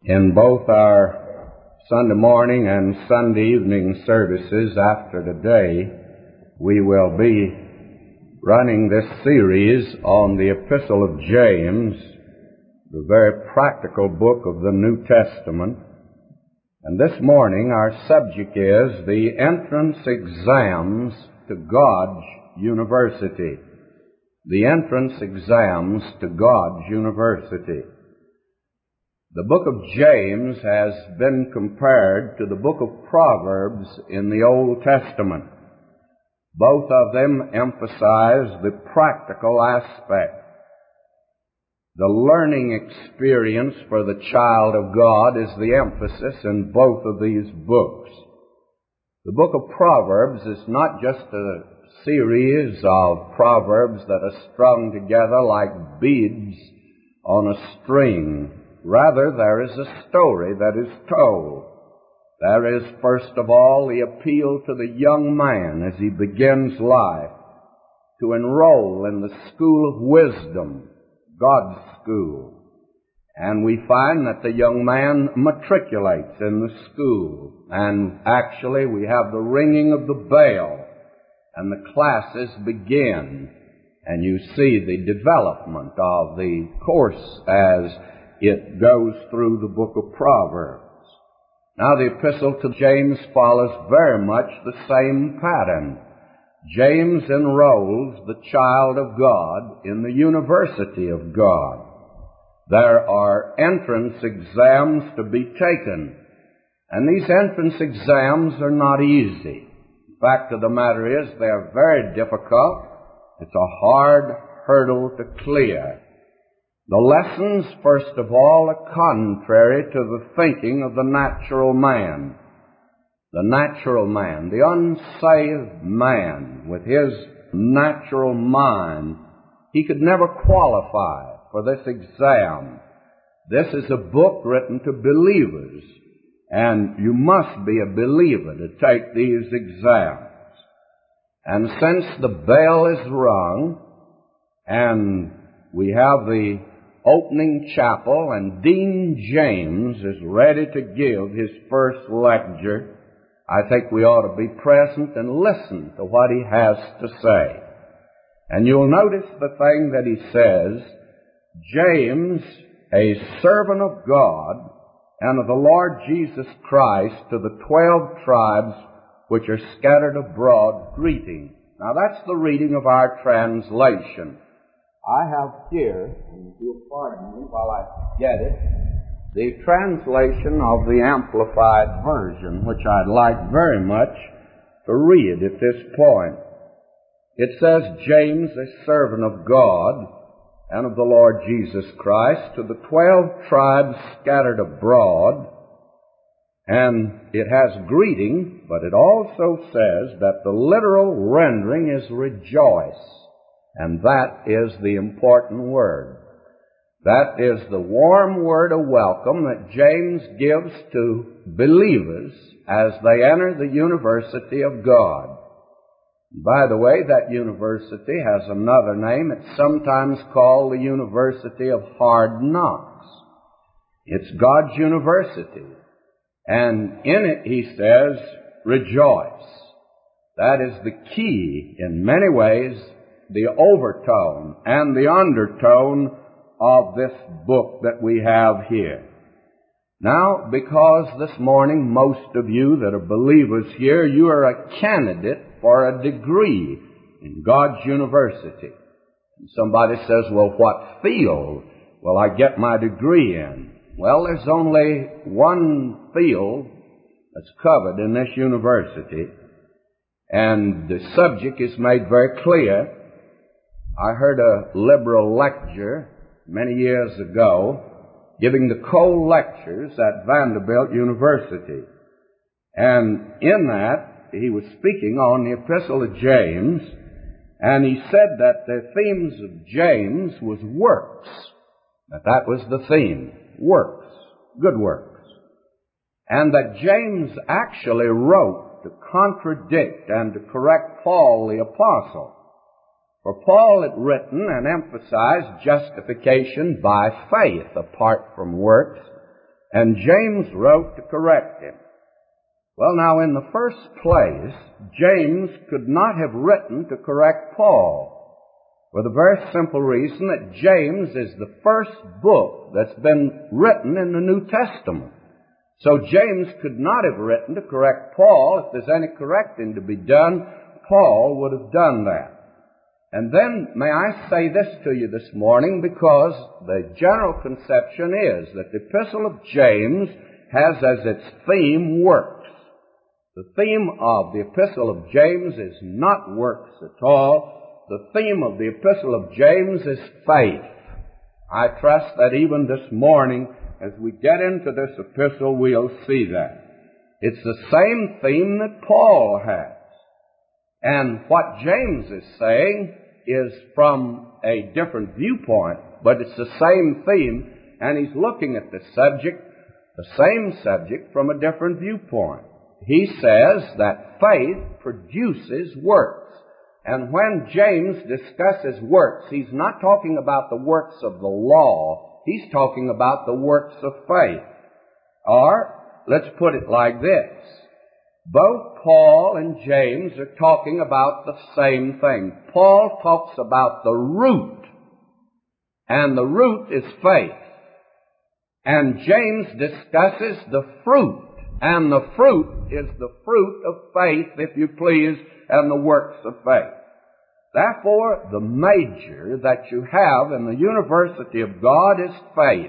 In both our Sunday morning and Sunday evening services after today, we will be running this series on the Epistle of James, the very practical book of the New Testament. And this morning our subject is the entrance exams to God's University. The entrance exams to God's University. The book of James has been compared to the book of Proverbs in the Old Testament. Both of them emphasize the practical aspect. The learning experience for the child of God is the emphasis in both of these books. The book of Proverbs is not just a series of proverbs that are strung together like beads on a string. Rather, there is a story that is told. There is, first of all, the appeal to the young man as he begins life to enroll in the school of wisdom, God's school. And we find that the young man matriculates in the school. And actually, we have the ringing of the bell, and the classes begin. And you see the development of the course as it goes through the book of Proverbs. Now, the epistle to James follows very much the same pattern. James enrolls the child of God in the university of God. There are entrance exams to be taken, and these entrance exams are not easy. The fact of the matter is they are very difficult. It's a hard hurdle to clear. The lessons, first of all, are contrary to the thinking of the natural man. The natural man, the unsaved man, with his natural mind, he could never qualify for this exam. This is a book written to believers, and you must be a believer to take these exams. And since the bell is rung, and we have the opening chapel, and Dean James is ready to give his first lecture, I think we ought to be present and listen to what he has to say. And you'll notice the thing that he says, James, a servant of God and of the Lord Jesus Christ, to the 12 tribes which are scattered abroad, greeting. Now that's the reading of our translation. I have here, and you'll pardon me while I get it, the translation of the Amplified Version, which I'd like very much to read at this point. It says, James, a servant of God and of the Lord Jesus Christ, to the 12 tribes scattered abroad, and it has greeting, but it also says that the literal rendering is rejoice. And that is the important word. That is the warm word of welcome that James gives to believers as they enter the university of God. By the way, that university has another name. It's sometimes called the University of Hard Knocks. It's God's university. And in it, he says, rejoice. That is the key, in many ways, the overtone and the undertone of this book that we have here. Now, because this morning most of you that are believers here, you are a candidate for a degree in God's university. And somebody says, well, what field will I get my degree in? Well, there's only one field that's covered in this university, and the subject is made very clear. I heard a liberal lecture many years ago giving the Cole lectures at Vanderbilt University. And in that, he was speaking on the Epistle of James, and he said that the themes of James was works. That was the theme, works, good works. And that James actually wrote to contradict and to correct Paul the Apostle. For Paul had written and emphasized justification by faith apart from works, and James wrote to correct him. Well, now, in the first place, James could not have written to correct Paul, for the very simple reason that James is the first book that's been written in the New Testament. So James could not have written to correct Paul. If there's any correcting to be done, Paul would have done that. And then, may I say this to you this morning, because the general conception is that the Epistle of James has as its theme works. The theme of the Epistle of James is not works at all. The theme of the Epistle of James is faith. I trust that even this morning, as we get into this epistle, we'll see that. It's the same theme that Paul has. And what James is saying is from a different viewpoint, but it's the same theme, and he's looking at the same subject, from a different viewpoint. He says that faith produces works. And when James discusses works, he's not talking about the works of the law. He's talking about the works of faith. Or, let's put it like this. Both Paul and James are talking about the same thing. Paul talks about the root, and the root is faith. And James discusses the fruit, and the fruit is the fruit of faith, if you please, and the works of faith. Therefore, the major that you have in the University of God is faith.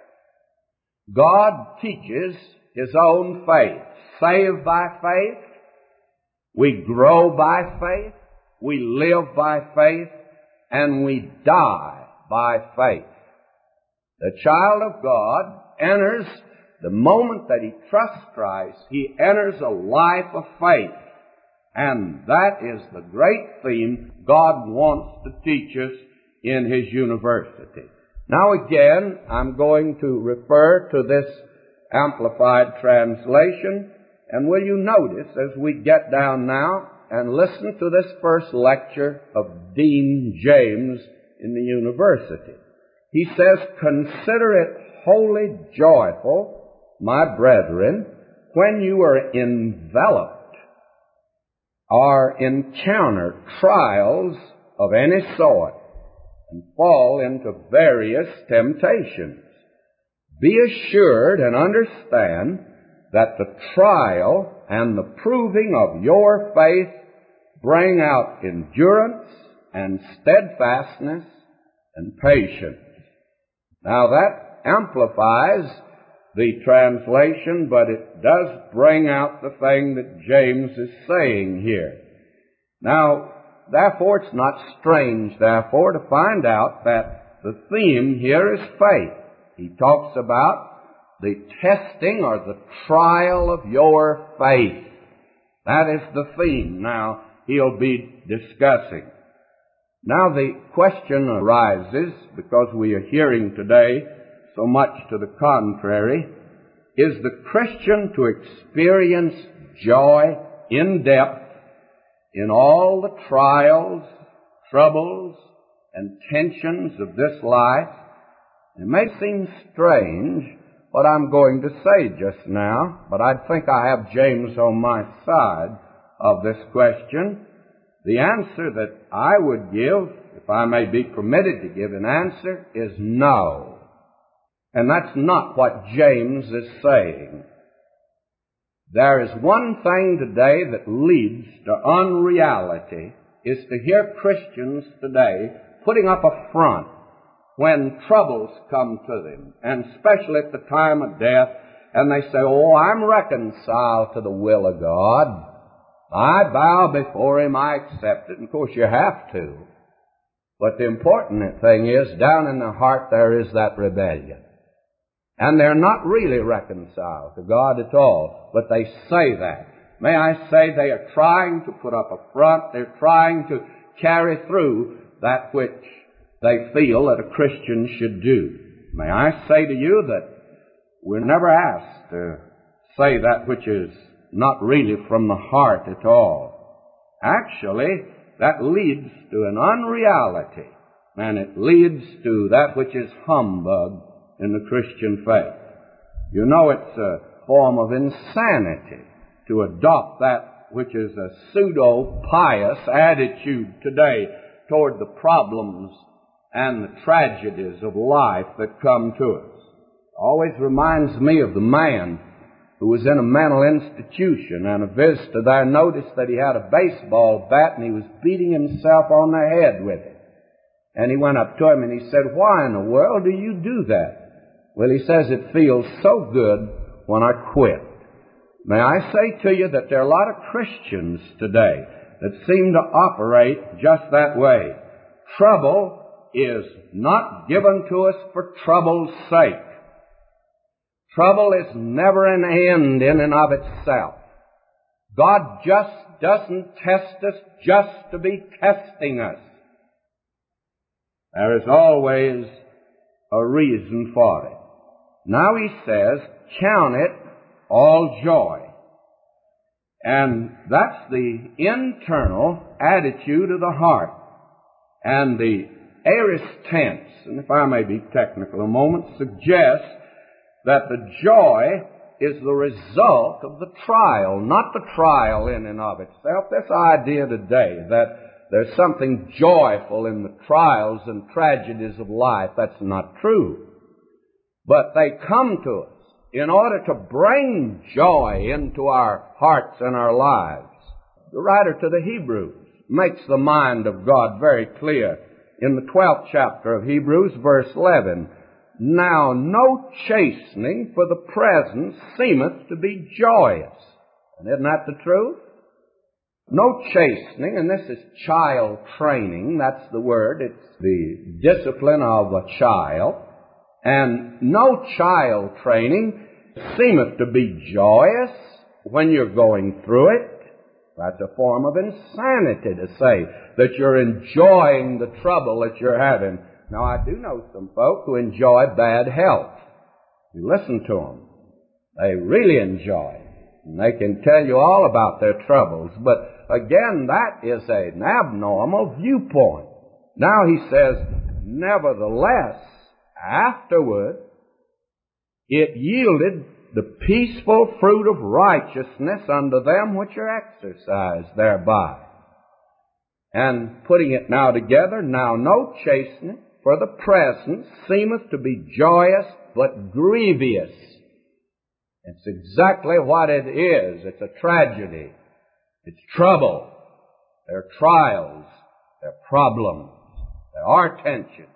God teaches His own faith. Saved by faith, we grow by faith, we live by faith, and we die by faith. The child of God enters, the moment that he trusts Christ, he enters a life of faith. And that is the great theme God wants to teach us in His university. Now again, I'm going to refer to this Amplified Translation, and will you notice as we get down now and listen to this first lecture of Dean James in the university. He says, "Consider it wholly joyful, my brethren, when you are enveloped or encounter trials of any sort and fall into various temptations. Be assured and understand that the trial and the proving of your faith bring out endurance and steadfastness and patience." Now that amplifies the translation, but it does bring out the thing that James is saying here. Now, therefore, it's not strange, therefore, to find out that the theme here is faith. He talks about the testing or the trial of your faith. That is the theme now he'll be discussing. Now the question arises, because we are hearing today so much to the contrary, is the Christian to experience joy in depth in all the trials, troubles, and tensions of this life? It may seem strange what I'm going to say just now, but I think I have James on my side of this question. The answer that I would give, if I may be permitted to give an answer, is no. And that's not what James is saying. There is one thing today that leads to unreality, is to hear Christians today putting up a front when troubles come to them, and especially at the time of death, and they say, "Oh, I'm reconciled to the will of God. I bow before Him, I accept it." And of course you have to. But the important thing is, down in their heart there is that rebellion. And they're not really reconciled to God at all, but they say that. May I say they are trying to put up a front, they're trying to carry through that which they feel that a Christian should do. May I say to you that we're never asked to say that which is not really from the heart at all. Actually, that leads to an unreality, and it leads to that which is humbug in the Christian faith. You know, it's a form of insanity to adopt that which is a pseudo-pious attitude today toward the problems and the tragedies of life that come to us. It always reminds me of the man who was in a mental institution, and a visitor there noticed that he had a baseball bat and he was beating himself on the head with it. And he went up to him and he said, "Why in the world do you do that?" Well, he says, "It feels so good when I quit." May I say to you that there are a lot of Christians today that seem to operate just that way. Trouble is not given to us for trouble's sake. Trouble is never an end in and of itself. God just doesn't test us just to be testing us. There is always a reason for it. Now he says, count it all joy. And that's the internal attitude of the heart. And the aorist tense, and if I may be technical a moment, suggests that the joy is the result of the trial, not the trial in and of itself. This idea today that there's something joyful in the trials and tragedies of life, that's not true. But they come to us in order to bring joy into our hearts and our lives. The writer to the Hebrews makes the mind of God very clear in the 12th chapter of Hebrews, verse 11. Now no chastening for the present seemeth to be joyous. And isn't that the truth? No chastening, and this is child training, that's the word. It's the discipline of a child. And no child training seemeth to be joyous when you're going through it. That's a form of insanity to say that you're enjoying the trouble that you're having. Now, I do know some folk who enjoy bad health. You listen to them. They really enjoy it. And they can tell you all about their troubles. But again, that is an abnormal viewpoint. Now he says, nevertheless, afterward, it yielded the peaceful fruit of righteousness unto them which are exercised thereby. And putting it now together, now no chastening for the present seemeth to be joyous, but grievous. It's exactly what it is. It's a tragedy. It's trouble. There are trials. There are problems. There are tensions.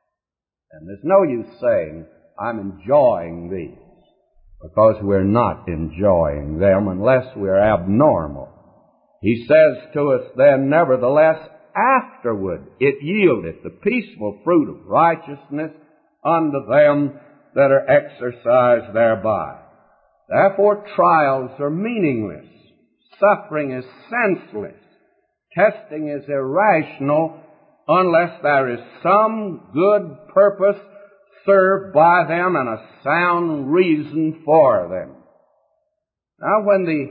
And there's no use saying, I'm enjoying these, because we're not enjoying them unless we're abnormal. He says to us then, nevertheless, afterward it yieldeth the peaceful fruit of righteousness unto them that are exercised thereby. Therefore trials are meaningless. Suffering is senseless. Testing is irrational unless there is some good purpose served by them and a sound reason for them. Now, when the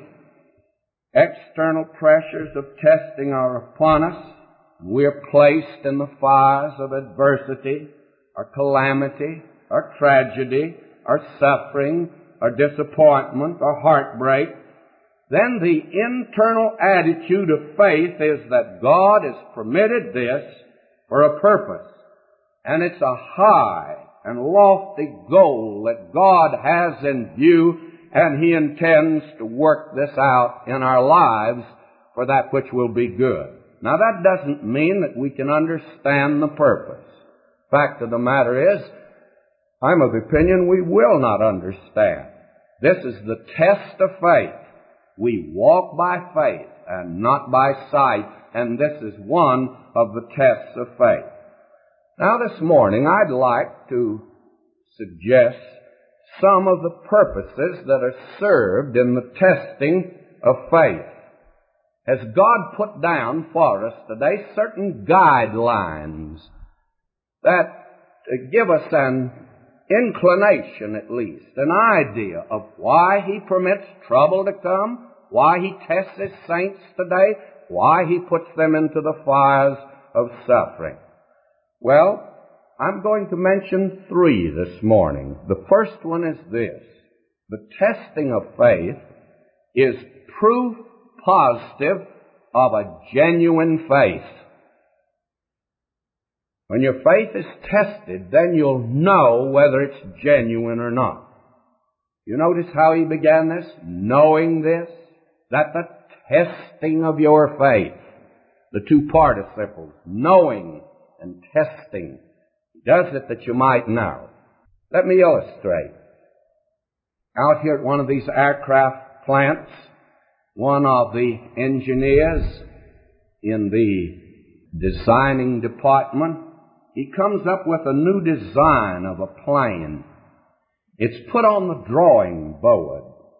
external pressures of testing are upon us, we are placed in the fires of adversity, or calamity, or tragedy, or suffering, or disappointment, or heartbreak, then the internal attitude of faith is that God has permitted this for a purpose. And it's a high and lofty goal that God has in view, and He intends to work this out in our lives for that which will be good. Now, that doesn't mean that we can understand the purpose. Fact of the matter is, I'm of the opinion we will not understand. This is the test of faith. We walk by faith and not by sight, and this is one of the tests of faith. Now, this morning, I'd like to suggest some of the purposes that are served in the testing of faith. Has God put down for us today certain guidelines that give us an inclination, at least, an idea of why He permits trouble to come, why He tests His saints today, why He puts them into the fires of suffering? Well, I'm going to mention three this morning. The first one is this. The testing of faith is proof positive of a genuine faith. When your faith is tested, then you'll know whether it's genuine or not. You notice how he began this? Knowing this, that the testing of your faith, the two participles, knowing and testing, does it that you might know. Let me illustrate. Out here at one of these aircraft plants, one of the engineers in the designing department, he comes up with a new design of a plane. It's put on the drawing board,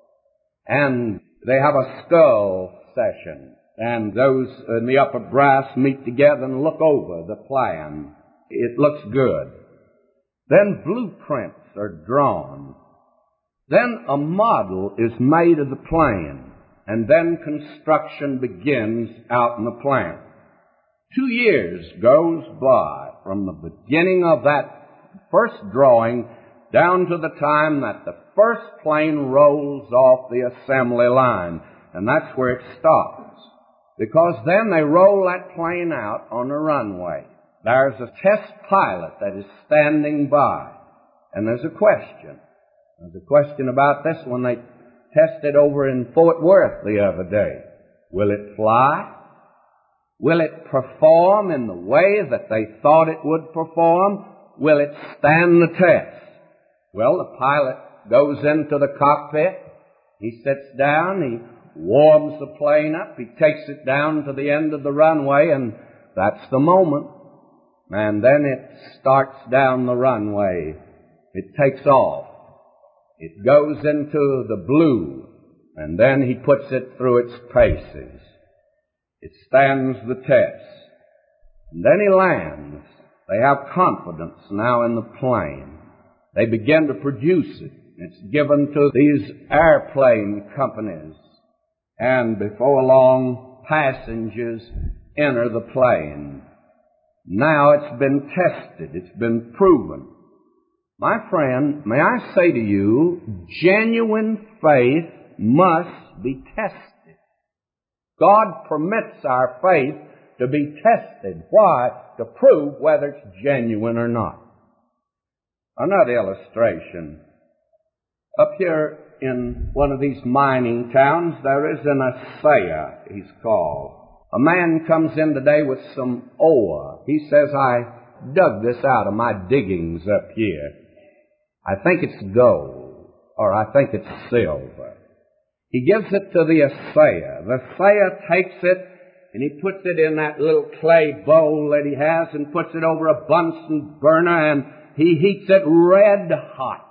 and they have a skull session, and those in the upper brass meet together and look over the plan. It looks good. Then blueprints are drawn. Then a model is made of the plane, and then construction begins out in the plant. 2 years goes by from the beginning of that first drawing down to the time that the first plane rolls off the assembly line. And that's where it stops. Because then they roll that plane out on the runway. There's a test pilot that is standing by. And there's a question. There's a question about this one they tested over in Fort Worth the other day. Will it fly? Will it perform in the way that they thought it would perform? Will it stand the test? Well, the pilot goes into the cockpit. He sits down. He warms the plane up. He takes it down to the end of the runway, and that's the moment. And then it starts down the runway. It takes off. It goes into the blue, and then he puts it through its paces. It stands the test. And then he lands. They have confidence now in the plane. They begin to produce it. It's given to these airplane companies. And before long, passengers enter the plane. Now it's been tested. It's been proven. My friend, may I say to you, genuine faith must be tested. God permits our faith to be tested. Why? To prove whether it's genuine or not. Another illustration. Up here in one of these mining towns, there is an assayer, he's called. A man comes in today with some ore. He says, I dug this out of my diggings up here. I think it's gold, or I think it's silver. He gives it to the assayer. The assayer takes it, and he puts it in that little clay bowl that he has and puts it over a Bunsen burner, and he heats it red hot.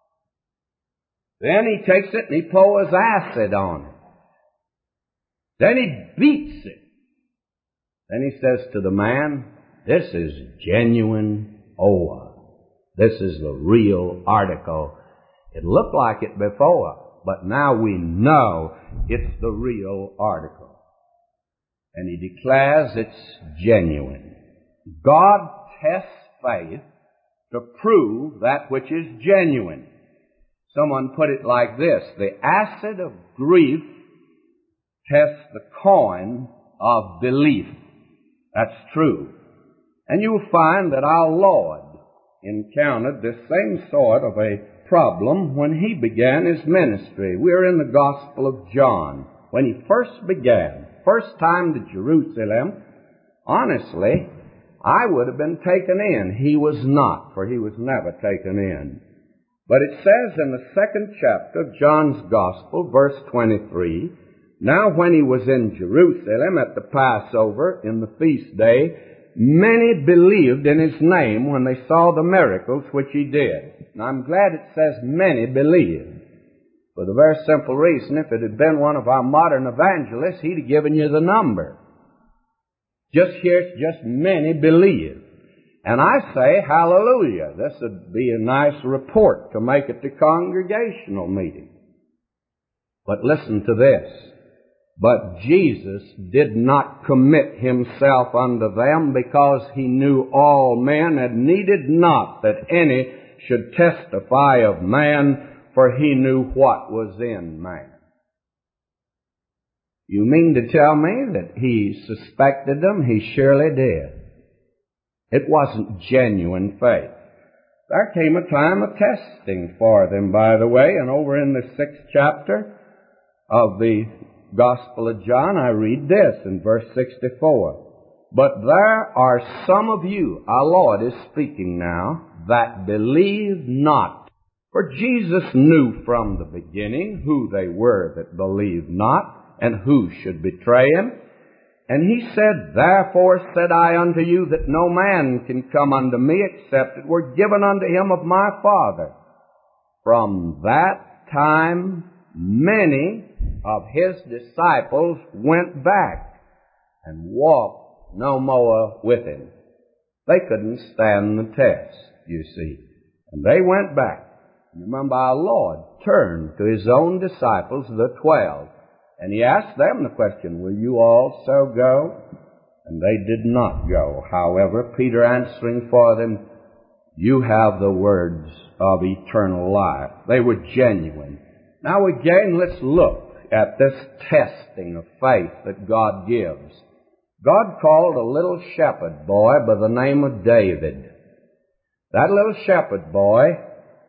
Then he takes it and he pours acid on it. Then he beats it. Then he says to the man, this is genuine ore. This is the real article. It looked like it before, but now we know it's the real article. And he declares it's genuine. God tests faith to prove that which is genuine. Someone put it like this: the acid of grief tests the coin of belief. That's true. And you'll find that our Lord encountered this same sort of a problem when he began his ministry. We're in the Gospel of John. When he first began, first time to Jerusalem, honestly, I would have been taken in. He was not, for he was never taken in. But it says in the 2nd chapter of John's Gospel, verse 23, now when he was in Jerusalem at the Passover, in the feast day, many believed in his name when they saw the miracles which he did. Now I'm glad it says many believed. For the very simple reason, if it had been one of our modern evangelists, he'd have given you the number. Just here, it's just many believed. And I say, hallelujah, this would be a nice report to make at the congregational meeting. But listen to this. But Jesus did not commit himself unto them, because he knew all men, and needed not that any should testify of man, for he knew what was in man. You mean to tell me that he suspected them? He surely did. It wasn't genuine faith. There came a time of testing for them, by the way, and over in the 6th chapter of the Gospel of John, I read this in verse 64. But there are some of you, our Lord is speaking now, that believe not. For Jesus knew from the beginning who they were that believed not, and who should betray him. And he said, Therefore said I unto you that no man can come unto me except it were given unto him of my Father. From that time many of his disciples went back and walked no more with him. They couldn't stand the test, you see. And they went back. Remember, our Lord turned to his own disciples, the 12, and he asked them the question, Will you also go? And they did not go. However, Peter answering for them, You have the words of eternal life. They were genuine. Now again, let's look at this testing of faith that God gives. God called a little shepherd boy by the name of David. That little shepherd boy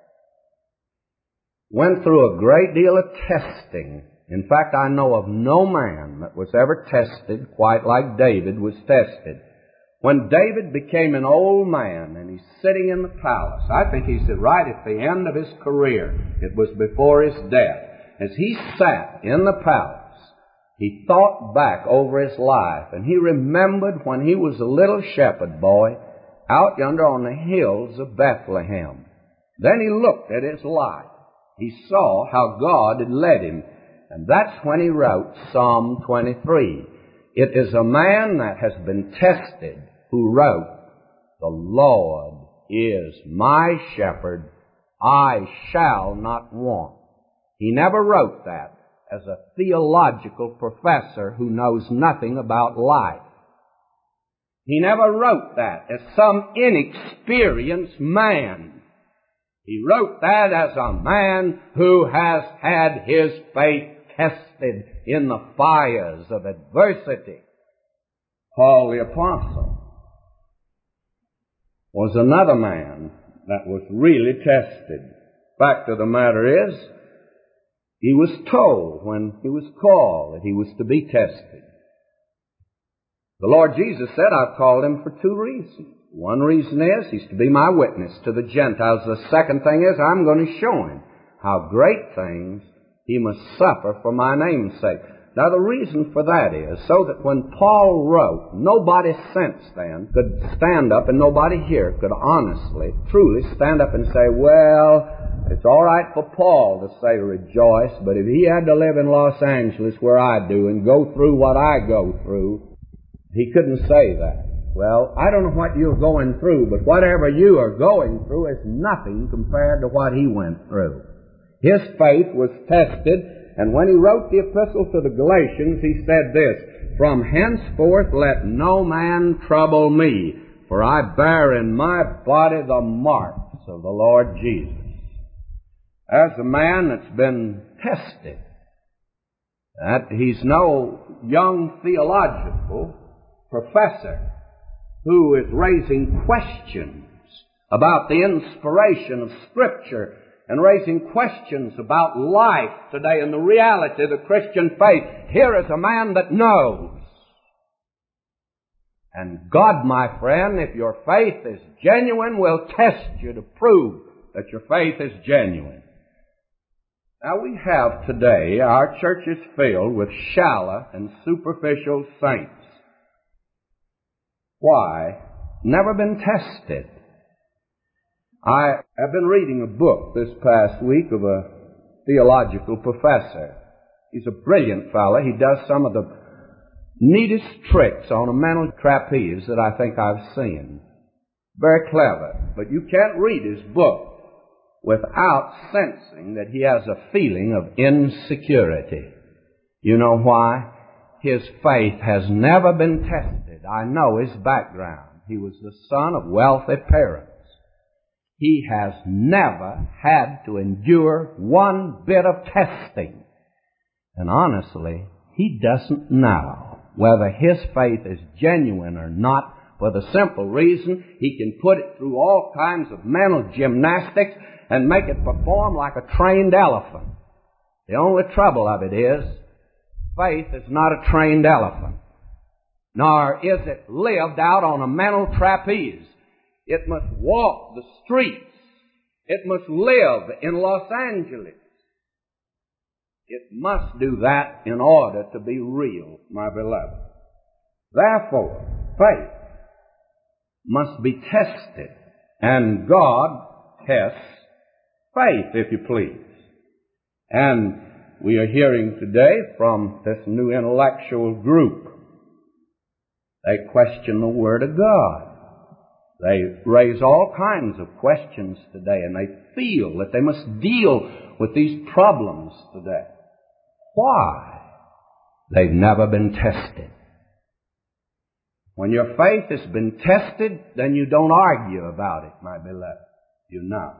went through a great deal of testing. In fact, I know of no man that was ever tested quite like David was tested. When David became an old man and he's sitting in the palace, I think he's right at the end of his career. It was before his death. As he sat in the palace, he thought back over his life, and he remembered when he was a little shepherd boy out yonder on the hills of Bethlehem. Then he looked at his life. He saw how God had led him. And that's when he wrote Psalm 23. It is a man that has been tested who wrote, The Lord is my shepherd, I shall not want. He never wrote that as a theological professor who knows nothing about life. He never wrote that as some inexperienced man. He wrote that as a man who has had his faith tested in the fires of adversity. Paul the Apostle was another man that was really tested. Fact of the matter is, he was told when he was called that he was to be tested. The Lord Jesus said, I've called him for two reasons. One reason is he's to be my witness to the Gentiles. The second thing is I'm going to show him how great things he must suffer for my name's sake. Now the reason for that is so that when Paul wrote, nobody since then could stand up and nobody here could honestly, truly stand up and say, well, it's all right for Paul to say rejoice, but if he had to live in Los Angeles where I do and go through what I go through, he couldn't say that. Well, I don't know what you're going through, but whatever you are going through is nothing compared to what he went through. His faith was tested, and when he wrote the epistle to the Galatians, he said this, From henceforth let no man trouble me, for I bear in my body the marks of the Lord Jesus. As a man that's been tested, that he's no young theological professor who is raising questions about the inspiration of Scripture and raising questions about life today and the reality of the Christian faith. Here is a man that knows. And God, my friend, if your faith is genuine, will test you to prove that your faith is genuine. Now we have today, our church is filled with shallow and superficial saints. Why? Never been tested. I have been reading a book this past week of a theological professor. He's a brilliant fellow. He does some of the neatest tricks on a mental trapeze that I think I've seen. Very clever. But you can't read his book without sensing that he has a feeling of insecurity. You know why? His faith has never been tested. I know his background. He was the son of wealthy parents. he has never had to endure one bit of testing. And honestly, he doesn't know whether his faith is genuine or not, for the simple reason he can put it through all kinds of mental gymnastics and make it perform like a trained elephant. The only trouble of it is, faith is not a trained elephant, nor is it lived out on a mental trapeze. It must walk the streets. It must live in Los Angeles. It must do that in order to be real, my beloved. Therefore, faith must be tested, and God tests faith, if you please. And we are hearing today from this new intellectual group. They question the Word of God. They raise all kinds of questions today, and they feel that they must deal with these problems today. Why? They've never been tested. When your faith has been tested, then you don't argue about it, my beloved. You know.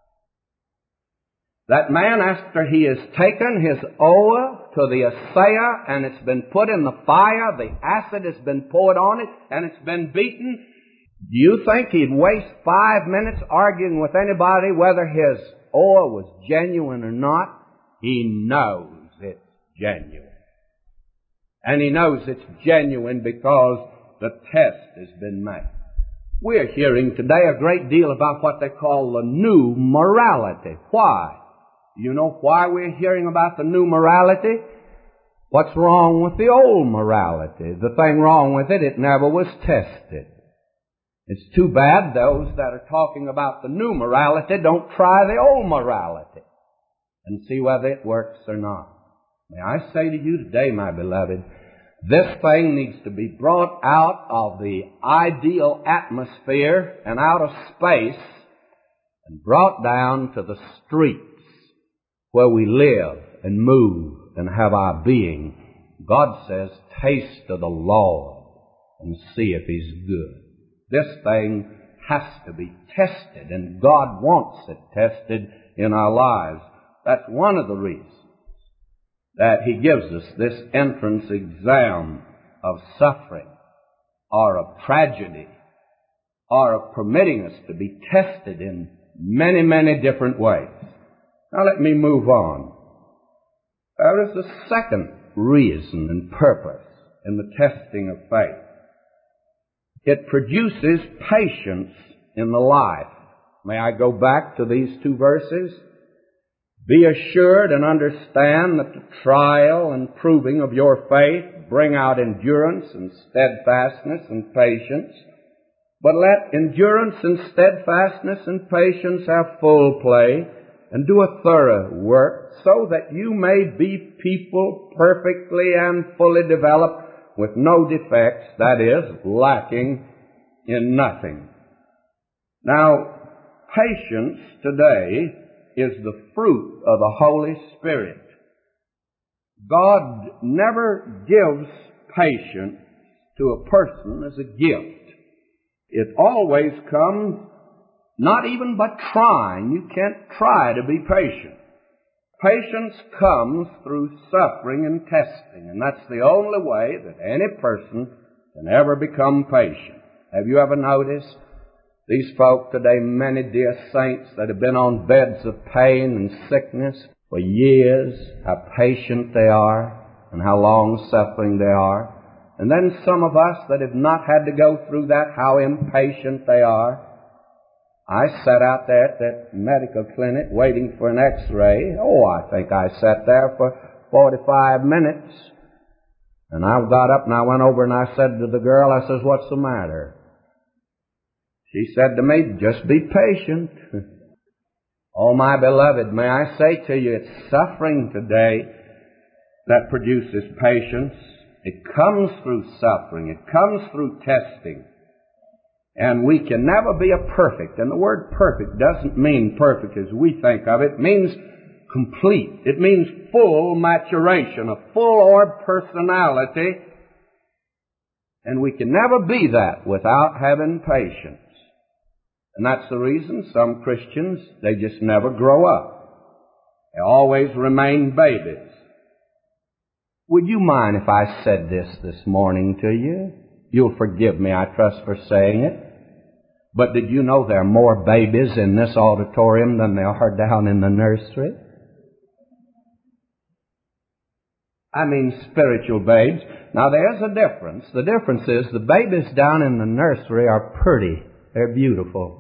That man, after he has taken his oar to the assayer and it's been put in the fire, the acid has been poured on it, and it's been beaten, do you think he'd waste 5 minutes arguing with anybody whether his oar was genuine or not? He knows it's genuine. And he knows it's genuine because the test has been made. We're hearing today a great deal about what they call the new morality. Why? You know why we're hearing about the new morality? What's wrong with the old morality? The thing wrong with it, it never was tested. It's too bad those that are talking about the new morality don't try the old morality and see whether it works or not. May I say to you today, my beloved, this thing needs to be brought out of the ideal atmosphere and out of space and brought down to the streets where we live and move and have our being. God says, taste of the Lord and see if He's good. This thing has to be tested, and God wants it tested in our lives. That's one of the reasons that He gives us this entrance exam of suffering or of tragedy or of permitting us to be tested in many, many different ways. Now let me move on. There is a second reason and purpose in the testing of faith. It produces patience in the life. May I go back to these two verses? Be assured and understand that the trial and proving of your faith bring out endurance and steadfastness and patience. But let endurance and steadfastness and patience have full play, and do a thorough work, so that you may be people perfectly and fully developed, with no defects, that is, lacking in nothing. Now, patience today is the fruit of the Holy Spirit. God never gives patience to a person as a gift. It always comes not even by trying. You can't try to be patient. Patience comes through suffering and testing, and that's the only way that any person can ever become patient. Have you ever noticed these folk today, many dear saints that have been on beds of pain and sickness for years, how patient they are and how long-suffering they are. And then some of us that have not had to go through that, how impatient they are. I sat out there at that medical clinic waiting for an x-ray. I think I sat there for 45 minutes. And I got up and I went over and I said to the girl, I says, what's the matter? She said to me, just be patient. Oh, my beloved, may I say to you, it's suffering today that produces patience. It comes through suffering. It comes through testing. And we can never be a perfect. And the word perfect doesn't mean perfect as we think of it. It means complete. It means full maturation, a full-orbed personality. And we can never be that without having patience. And that's the reason some Christians, they just never grow up. They always remain babies. Would you mind if I said this morning to you? You'll forgive me, I trust, for saying it. But did you know there are more babies in this auditorium than there are down in the nursery? I mean spiritual babes. Now there's a difference. The difference is the babies down in the nursery are pretty. They're beautiful.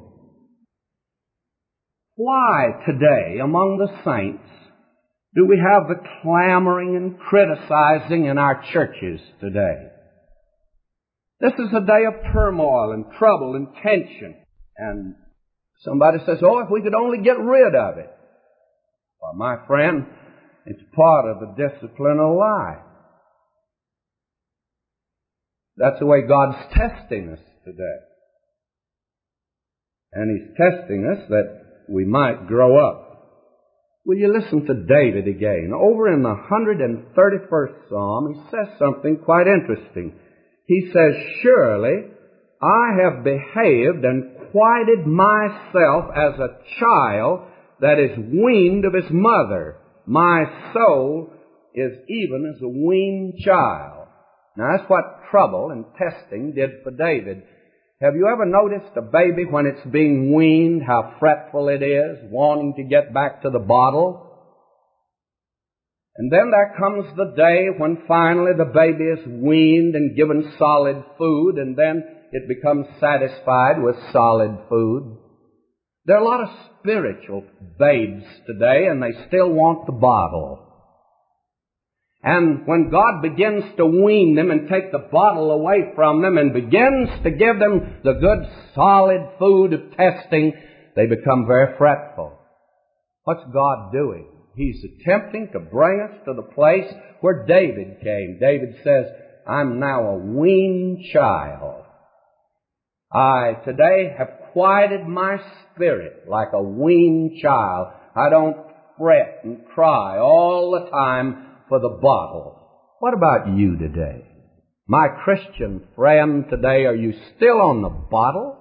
Why today among the saints do we have the clamoring and criticizing in our churches today? This is a day of turmoil and trouble and tension. And somebody says, oh, if we could only get rid of it. Well, my friend, it's part of the discipline of life. That's the way God's testing us today. And He's testing us that we might grow up. Will you listen to David again? Over in the 131st Psalm, he says something quite interesting. He says, surely I have behaved and quieted myself as a child that is weaned of his mother. My soul is even as a weaned child. Now that's what trouble and testing did for David. Have you ever noticed a baby when it's being weaned, how fretful it is, wanting to get back to the bottle? And then there comes the day when finally the baby is weaned and given solid food, and then it becomes satisfied with solid food. There are a lot of spiritual babes today, and they still want the bottle. And when God begins to wean them and take the bottle away from them and begins to give them the good solid food of testing, they become very fretful. What's God doing? He's attempting to bring us to the place where David came. David says, I'm now a weaned child. I today have quieted my spirit like a weaned child. I don't fret and cry all the time for the bottle. What about you today? My Christian friend today, are you still on the bottle?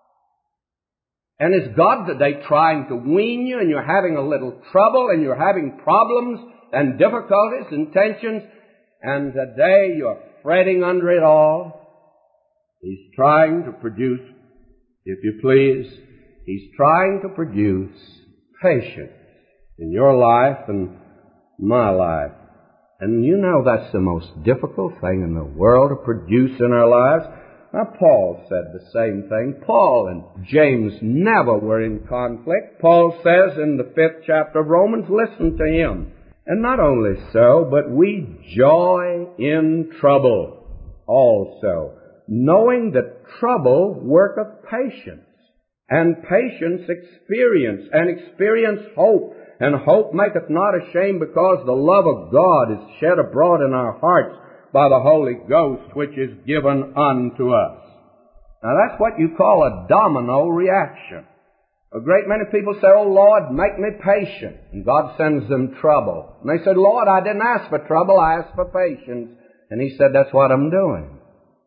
And is God today trying to wean you and you're having a little trouble and you're having problems and difficulties and tensions and today you're fretting under it all? He's trying to produce, if you please, He's trying to produce patience in your life and my life. And you know that's the most difficult thing in the world to produce in our lives. Now, Paul said the same thing. Paul and James never were in conflict. Paul says in the 5th chapter of Romans, listen to him. And not only so, but we joy in trouble also, knowing that trouble worketh patience, and patience experience, and experience hope. And hope maketh not ashamed, because the love of God is shed abroad in our hearts by the Holy Ghost, which is given unto us. Now that's what you call a domino reaction. A great many people say, oh Lord, make me patient. And God sends them trouble. And they said, Lord, I didn't ask for trouble, I asked for patience. And He said, that's what I'm doing.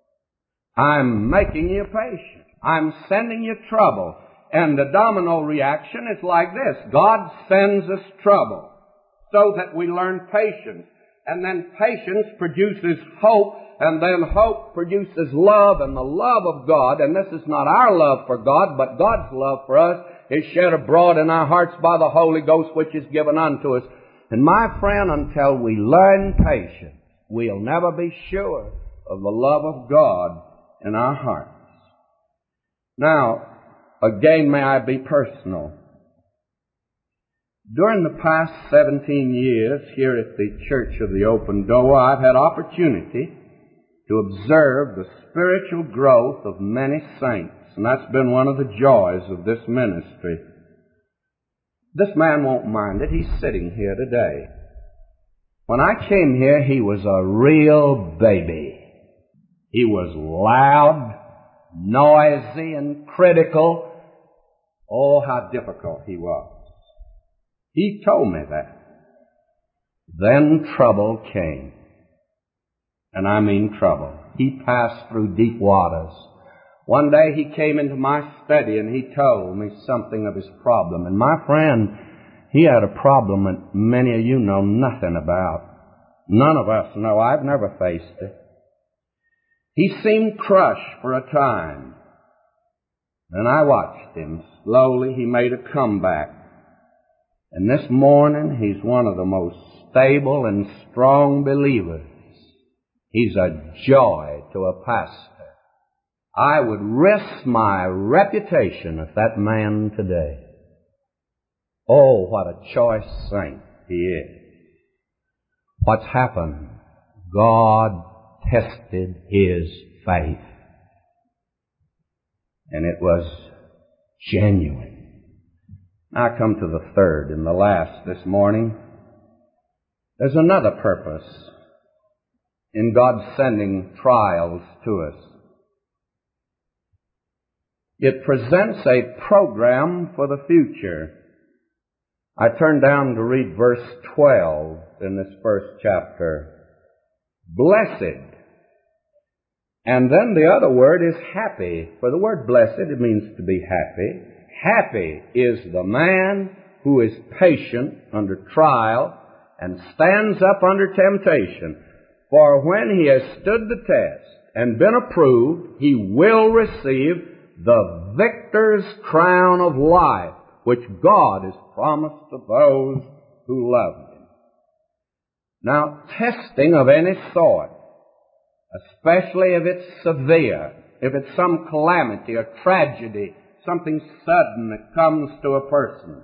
I'm making you patient. I'm sending you trouble. And the domino reaction is like this. God sends us trouble so that we learn patience. And then patience produces hope, and then hope produces love, and the love of God, and this is not our love for God, but God's love for us, is shed abroad in our hearts by the Holy Ghost, which is given unto us. And my friend, until we learn patience, we'll never be sure of the love of God in our hearts. Now, again, may I be personal. During the past 17 years here at the Church of the Open Door, I've had opportunity to observe the spiritual growth of many saints, and that's been one of the joys of this ministry. This man won't mind it. He's sitting here today. When I came here, he was a real baby. He was loud, noisy, and critical. Oh, how difficult he was. He told me that. Then trouble came. And I mean trouble. He passed through deep waters. One day he came into my study and he told me something of his problem. And my friend, he had a problem that many of you know nothing about. None of us know. I've never faced it. He seemed crushed for a time. And I watched him. Slowly he made a comeback. And this morning he's one of the most stable and strong believers. He's a joy to a pastor. I would risk my reputation with that man today. Oh, what a choice saint he is. What's happened? God tested his faith. And it was genuine. Now I come to the third and the last this morning. There's another purpose in God sending trials to us. It presents a program for the future. I turn down to read verse 12 in this first chapter. Blessed. And then the other word is happy. For the word blessed, it means to be happy. Happy is the man who is patient under trial and stands up under temptation. For when he has stood the test and been approved, he will receive the victor's crown of life, which God has promised to those who love Him. Now, testing of any sort, especially if it's severe, if it's some calamity, a tragedy, something sudden that comes to a person.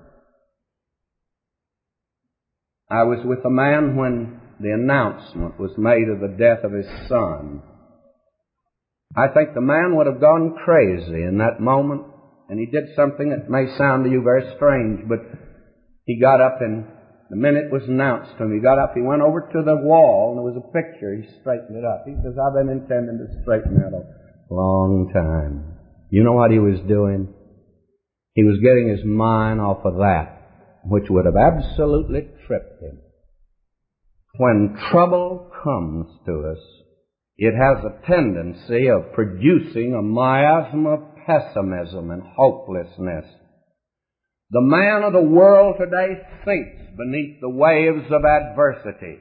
I was with a man when the announcement was made of the death of his son. I think the man would have gone crazy in that moment, and he did something that may sound to you very strange, but he got up and the minute it was announced to him, he got up, he went over to the wall, and there was a picture, he straightened it up. He says, I've been intending to straighten that up a long time. You know what he was doing? He was getting his mind off of that, which would have absolutely tripped him. When trouble comes to us, it has a tendency of producing a miasma of pessimism and hopelessness. The man of the world today sinks beneath the waves of adversity.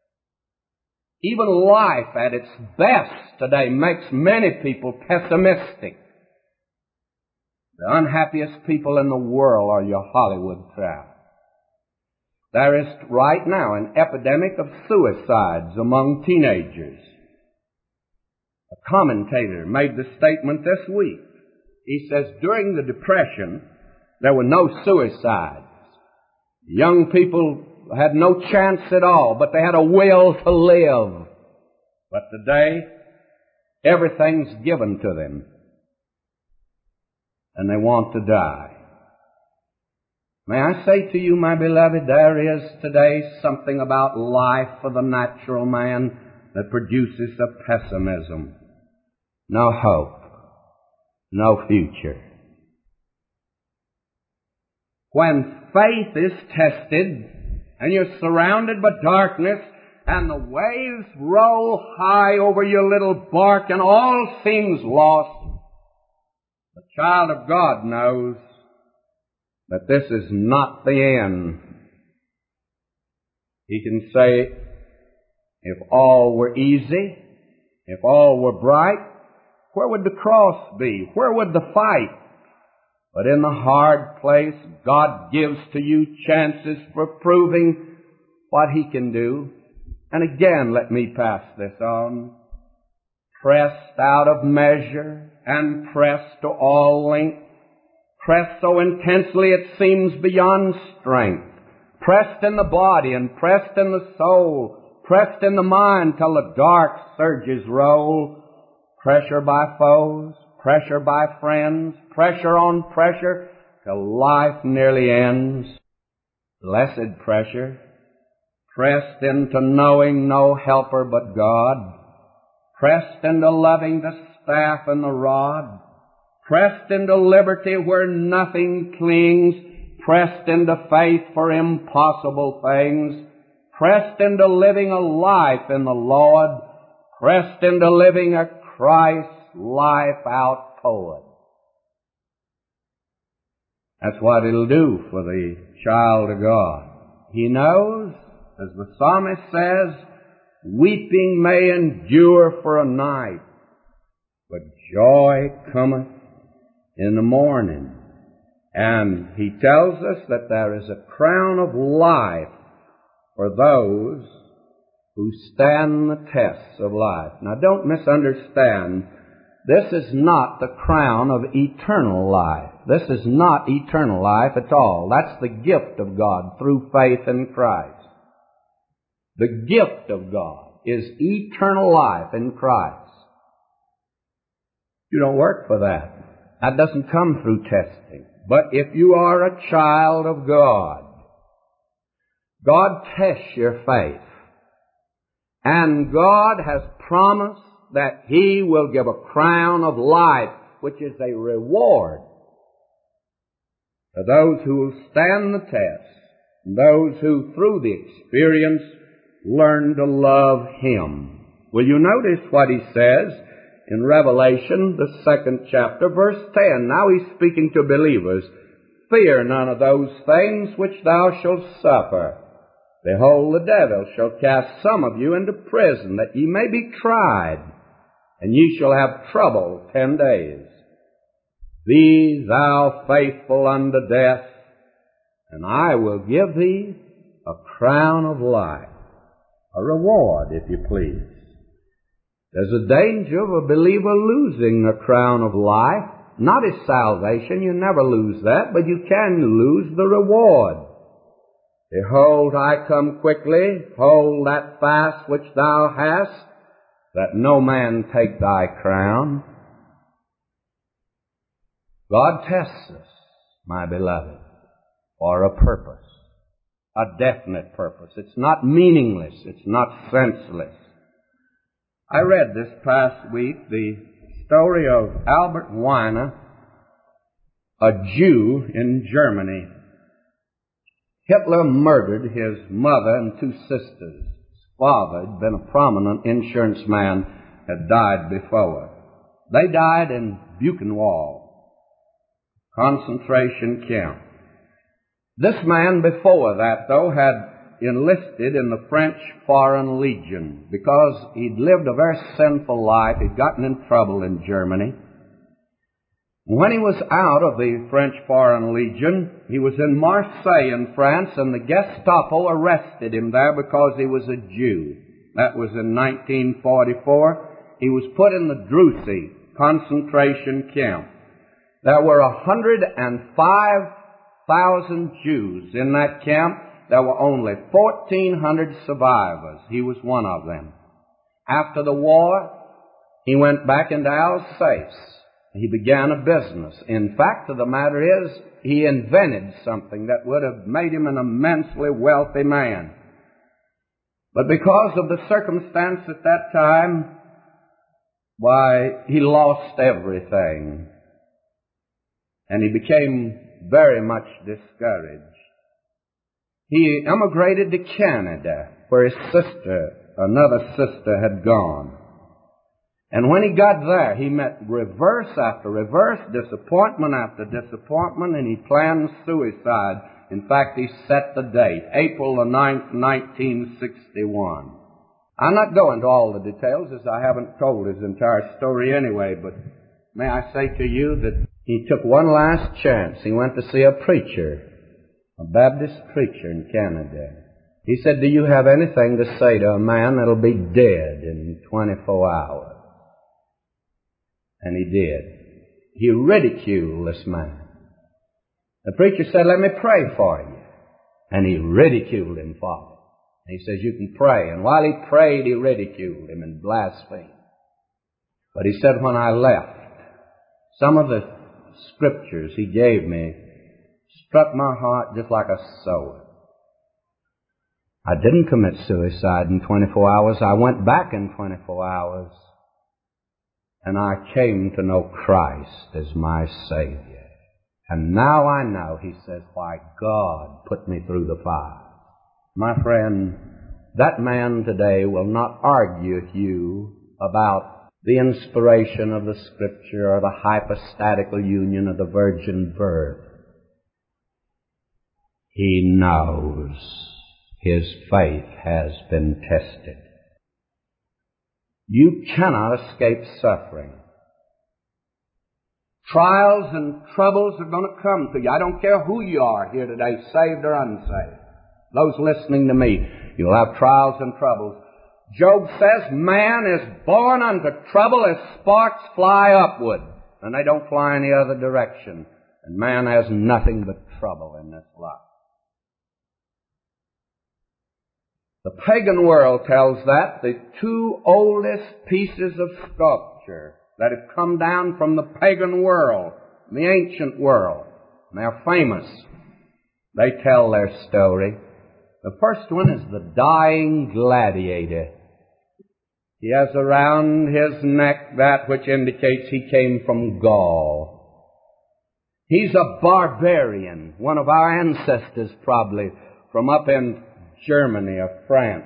Even life at its best today makes many people pessimistic. The unhappiest people in the world are your Hollywood crowd. There is right now an epidemic of suicides among teenagers. A commentator made the statement this week. He says, during the Depression, there were no suicides. Young people had no chance at all, but they had a will to live. But today, everything's given to them, and they want to die. May I say to you, my beloved, there is today something about life for the natural man that produces a pessimism. No hope, no future. When faith is tested and you're surrounded by darkness and the waves roll high over your little bark and all seems lost, the child of God knows that this is not the end. He can say, if all were easy, if all were bright, where would the cross be? Where would the fight? But in the hard place, God gives to you chances for proving what He can do. And again, let me pass this on. Pressed out of measure and pressed to all length. Pressed so intensely it seems beyond strength. Pressed in the body and pressed in the soul. Pressed in the mind till the dark surges roll. Pressure by foes, pressure by friends, pressure on pressure till life nearly ends. Blessed pressure, pressed into knowing no helper but God, pressed into loving the staff and the rod, pressed into liberty where nothing clings, pressed into faith for impossible things, pressed into living a life in the Lord, pressed into living a Christ's life out poet. That's what it'll do for the child of God. He knows, as the psalmist says, weeping may endure for a night, but joy cometh in the morning. And he tells us that there is a crown of life for those who stand the tests of life. Now don't misunderstand. This is not the crown of eternal life. This is not eternal life at all. That's the gift of God through faith in Christ. The gift of God is eternal life in Christ. You don't work for that. That doesn't come through testing. But if you are a child of God, God tests your faith. And God has promised that He will give a crown of life, which is a reward for those who will stand the test, and those who, through the experience, learn to love Him. Will you notice what He says in Revelation, the 2nd chapter, verse 10? Now He's speaking to believers. Fear none of those things which thou shalt suffer. Behold, the devil shall cast some of you into prison, that ye may be tried, and ye shall have trouble 10 days. Be thou faithful unto death, and I will give thee a crown of life, a reward, if you please. There's a danger of a believer losing a crown of life, not his salvation. You never lose that, but you can lose the reward. Behold, I come quickly. Hold that fast which thou hast, that no man take thy crown. God tests us, my beloved, for a purpose, a definite purpose. It's not meaningless. It's not senseless. I read this past week the story of Albert Weiner, a Jew in Germany. Hitler murdered his mother and 2 sisters. His father had been a prominent insurance man, had died before. They died in Buchenwald concentration camp. This man before that, though, had enlisted in the French Foreign Legion because he'd lived a very sinful life. He'd gotten in trouble in Germany. When he was out of the French Foreign Legion, he was in Marseille in France, and the Gestapo arrested him there because he was a Jew. That was in 1944. He was put in the Druzhsy concentration camp. There were 105,000 Jews in that camp. There were only 1,400 survivors. He was one of them. After the war, he went back into Alsace. He began a business. In fact, the matter is, he invented something that would have made him an immensely wealthy man. But because of the circumstance at that time, why, he lost everything. And he became very much discouraged. He emigrated to Canada, where his sister, another sister, had gone. And when he got there, he met reverse after reverse, disappointment after disappointment, and he planned suicide. In fact, he set the date, April the 9th, 1961. I'm not going into all the details, as I haven't told his entire story anyway, but may I say to you that he took one last chance. He went to see a preacher, a Baptist preacher in Canada. He said, "Do you have anything to say to a man that'll be dead in 24 hours? And he did. He ridiculed this man. The preacher said, "Let me pray for you." And he ridiculed him for it. And he says, "You can pray." And while he prayed, he ridiculed him and blasphemed. But he said, when I left, some of the scriptures he gave me struck my heart just like a sword. I didn't commit suicide in 24 hours. I went back in 24 hours. And I came to know Christ as my Savior. And now I know, he says, why God put me through the fire. My friend, that man today will not argue with you about the inspiration of the Scripture or the hypostatical union of the virgin birth. He knows his faith has been tested. You cannot escape suffering. Trials and troubles are going to come to you. I don't care who you are here today, saved or unsaved. Those listening to me, you'll have trials and troubles. Job says, man is born unto trouble as sparks fly upward, and they don't fly any other direction. And man has nothing but trouble in this life. The pagan world tells that the two oldest pieces of sculpture that have come down from the pagan world, the ancient world, and they're famous. They tell their story. The first one is the dying gladiator. He has around his neck that which indicates he came from Gaul. He's a barbarian, one of our ancestors probably, from up in Germany or France.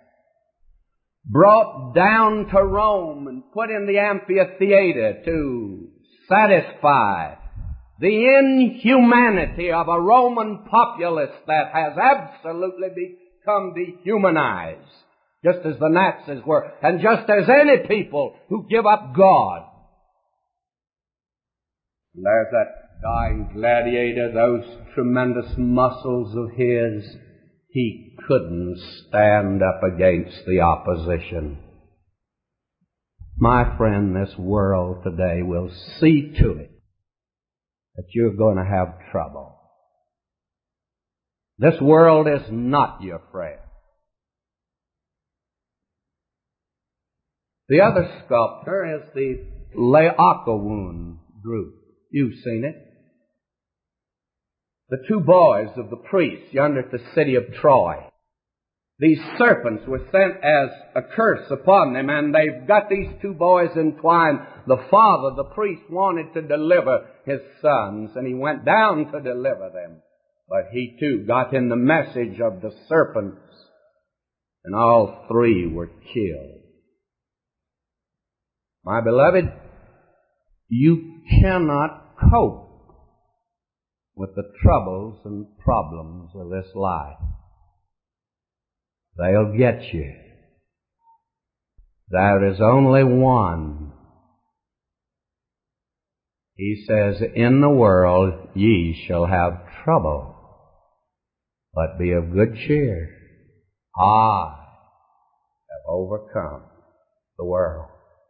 Brought down to Rome and put in the amphitheater to satisfy the inhumanity of a Roman populace that has absolutely become dehumanized, just as the Nazis were, and just as any people who give up God. And there's that dying gladiator, those tremendous muscles of his. He couldn't stand up against the opposition. My friend, this world today will see to it that you're going to have trouble. This world is not your friend. The other sculptor is the Laocoon group. You've seen it. The two boys of the priest yonder at the city of Troy. These serpents were sent as a curse upon them, and they've got these two boys entwined. The father, the priest, wanted to deliver his sons, and he went down to deliver them. But he too got in the message of the serpents, and all three were killed. My beloved, you cannot cope with the troubles and problems of this life. They'll get you. There is only one. He says, in the world ye shall have trouble, but be of good cheer. I have overcome the world.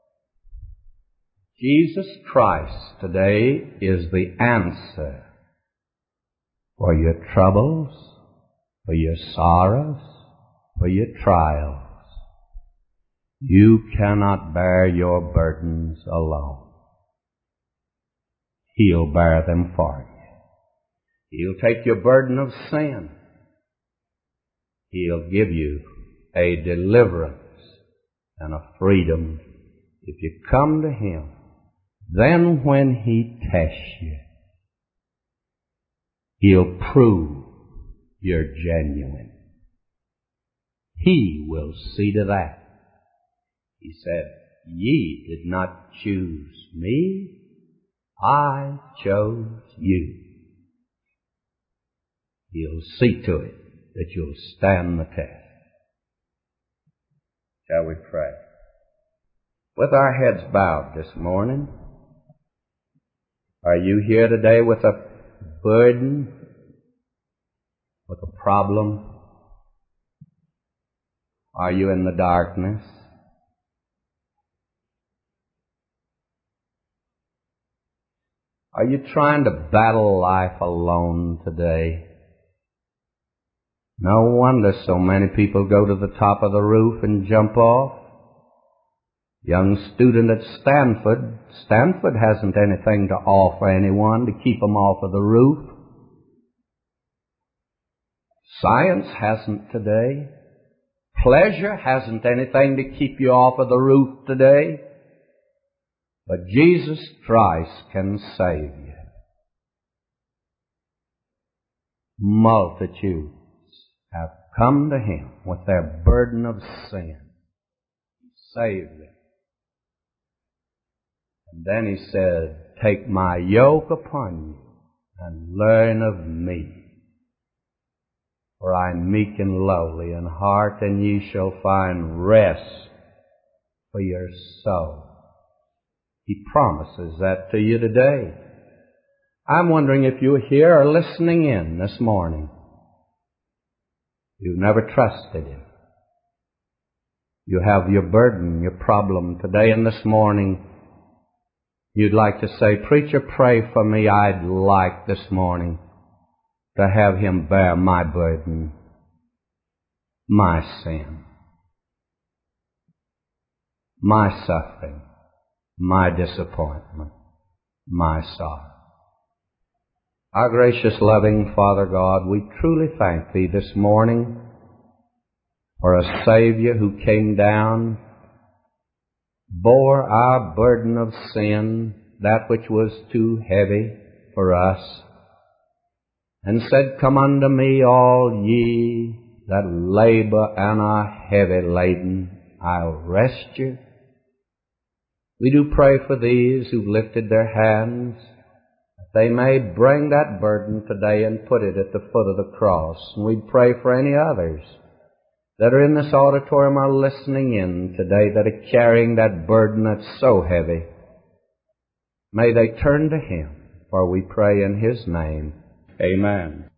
Jesus Christ today is the answer for your troubles, for your sorrows, for your trials. You cannot bear your burdens alone. He'll bear them for you. He'll take your burden of sin. He'll give you a deliverance and a freedom if you come to Him. Then when He tests you, He'll prove you're genuine. He will see to that. He said, ye did not choose me, I chose you. He'll see to it that you'll stand the test. Shall we pray? With our heads bowed this morning, are you here today with a burden, with a problem? Are you in the darkness? Are you trying to battle life alone today? No wonder so many people go to the top of the roof and jump off. Young student at Stanford. Stanford hasn't anything to offer anyone to keep them off of the roof. Science hasn't today. Pleasure hasn't anything to keep you off of the roof today. But Jesus Christ can save you. Multitudes have come to Him with their burden of sin. He saved them. And then he said, take my yoke upon you and learn of me. For I am meek and lowly in heart, and ye shall find rest for your soul. He promises that to you today. I'm wondering if you're here or listening in this morning. You've never trusted Him. You have your burden, your problem today and this morning. You'd like to say, preacher, pray for me. I'd like this morning to have Him bear my burden, my sin, my suffering, my disappointment, my sorrow. Our gracious, loving Father God, we truly thank Thee this morning for a Savior who came down, bore our burden of sin, that which was too heavy for us, and said, come unto me, all ye that labor and are heavy laden, I'll rest you. We do pray for these who've lifted their hands, that they may bring that burden today and put it at the foot of the cross. And we pray for any others that are in this auditorium or listening in today that are carrying that burden that's so heavy. May they turn to Him, for we pray in His name. Amen.